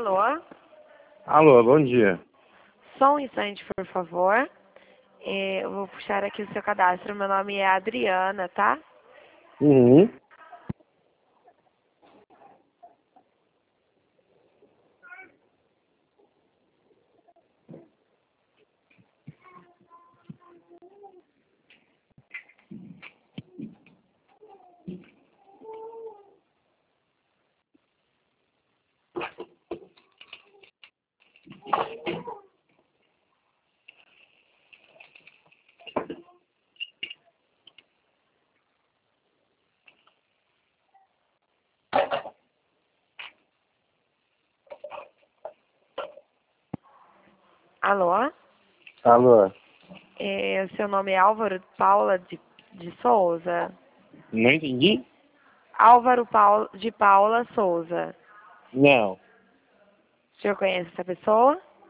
Alô? Alô, bom dia. Só um instante, por favor. Eu vou puxar aqui o seu cadastro. Meu nome é Adriana, tá? Uhum. Alô? Alô, O seu nome é Álvaro Paula de Souza? não entendi? Álvaro de Paula Souza. Não, O senhor conhece essa pessoa?